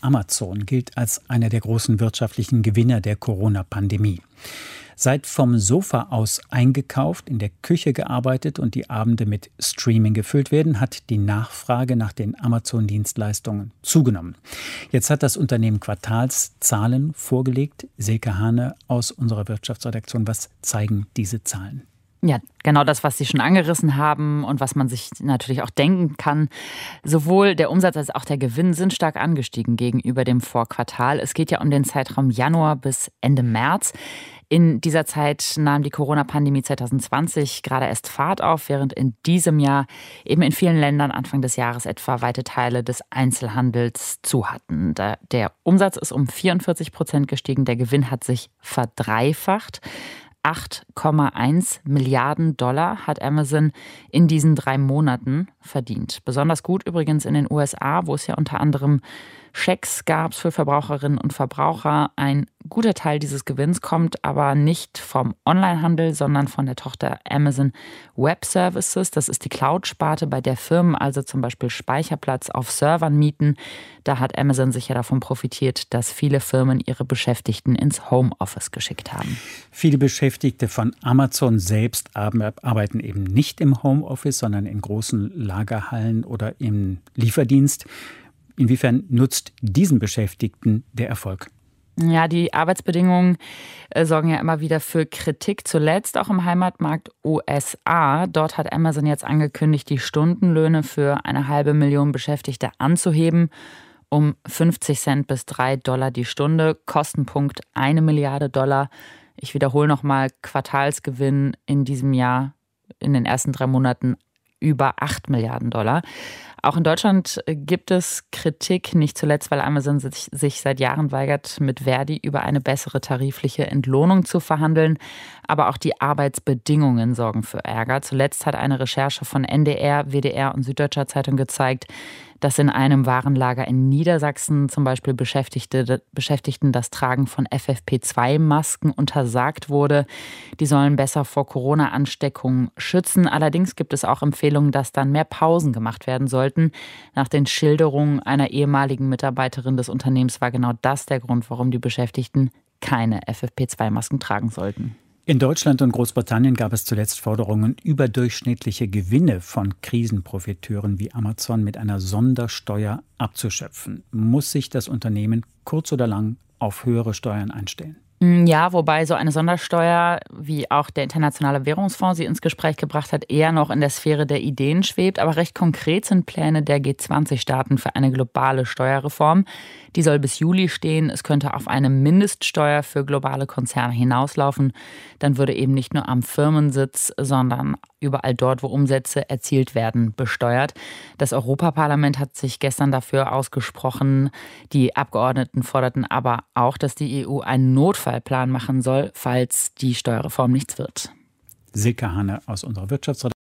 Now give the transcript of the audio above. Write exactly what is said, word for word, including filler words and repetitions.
Amazon gilt als einer der großen wirtschaftlichen Gewinner der Corona-Pandemie. Seit vom Sofa aus eingekauft, in der Küche gearbeitet und die Abende mit Streaming gefüllt werden, hat die Nachfrage nach den Amazon-Dienstleistungen zugenommen. Jetzt hat das Unternehmen Quartalszahlen vorgelegt. Silke Hane aus unserer Wirtschaftsredaktion, was zeigen diese Zahlen? Ja, genau das, was Sie schon angerissen haben und was man sich natürlich auch denken kann. Sowohl der Umsatz als auch der Gewinn sind stark angestiegen gegenüber dem Vorquartal. Es geht ja um den Zeitraum Januar bis Ende März. In dieser Zeit nahm die Corona-Pandemie zwanzig zwanzig gerade erst Fahrt auf, während in diesem Jahr eben in vielen Ländern Anfang des Jahres etwa weite Teile des Einzelhandels zu hatten. Der Umsatz ist um vierundvierzig Prozent gestiegen, der Gewinn hat sich verdreifacht. acht Komma eins Milliarden Dollar hat Amazon in diesen drei Monaten verdient. Besonders gut übrigens in den U S A, wo es ja unter anderem Schecks gab für Verbraucherinnen und Verbraucher. Ein guter Teil dieses Gewinns kommt aber nicht vom Onlinehandel, sondern von der Tochter Amazon Web Services. Das ist die Cloud-Sparte, bei der Firmen also zum Beispiel Speicherplatz auf Servern mieten. Da hat Amazon sicher davon profitiert, dass viele Firmen ihre Beschäftigten ins Homeoffice geschickt haben. Viele Beschäftigte von Amazon selbst arbeiten eben nicht im Homeoffice, sondern in großen Lagerhallen oder im Lieferdienst. Inwiefern nutzt diesen Beschäftigten der Erfolg? Ja, die Arbeitsbedingungen äh, sorgen ja immer wieder für Kritik, zuletzt auch im Heimatmarkt U S A. Dort hat Amazon jetzt angekündigt, die Stundenlöhne für eine halbe Million Beschäftigte anzuheben, um fünfzig Cent bis drei Dollar die Stunde, Kostenpunkt eine Milliarde Dollar. Ich wiederhole nochmal, Quartalsgewinn in diesem Jahr, in den ersten drei Monaten über acht Milliarden Dollar. Auch in Deutschland gibt es Kritik, nicht zuletzt, weil Amazon sich, sich seit Jahren weigert, mit Verdi über eine bessere tarifliche Entlohnung zu verhandeln. Aber auch die Arbeitsbedingungen sorgen für Ärger. Zuletzt hat eine Recherche von N D R, W D R und Süddeutscher Zeitung gezeigt, dass in einem Warenlager in Niedersachsen zum Beispiel Beschäftigte, Beschäftigten das Tragen von F F P zwei Masken untersagt wurde. Die sollen besser vor Corona-Ansteckungen schützen. Allerdings gibt es auch Empfehlungen, dass dann mehr Pausen gemacht werden sollten. Nach den Schilderungen einer ehemaligen Mitarbeiterin des Unternehmens war genau das der Grund, warum die Beschäftigten keine F F P zwei Masken tragen sollten. In Deutschland und Großbritannien gab es zuletzt Forderungen, überdurchschnittliche Gewinne von Krisenprofiteuren wie Amazon mit einer Sondersteuer abzuschöpfen. Muss sich das Unternehmen kurz oder lang auf höhere Steuern einstellen? Ja, wobei so eine Sondersteuer, wie auch der Internationale Währungsfonds sie ins Gespräch gebracht hat, eher noch in der Sphäre der Ideen schwebt. Aber recht konkret sind Pläne der G zwanzig Staaten für eine globale Steuerreform. Die soll bis Juli stehen. Es könnte auf eine Mindeststeuer für globale Konzerne hinauslaufen. Dann würde eben nicht nur am Firmensitz, sondern überall dort, wo Umsätze erzielt werden, besteuert. Das Europaparlament hat sich gestern dafür ausgesprochen. Die Abgeordneten forderten aber auch, dass die E U einen Notfallplan machen soll, falls die Steuerreform nichts wird. Silke Hane aus unserer Wirtschaftsredaktion.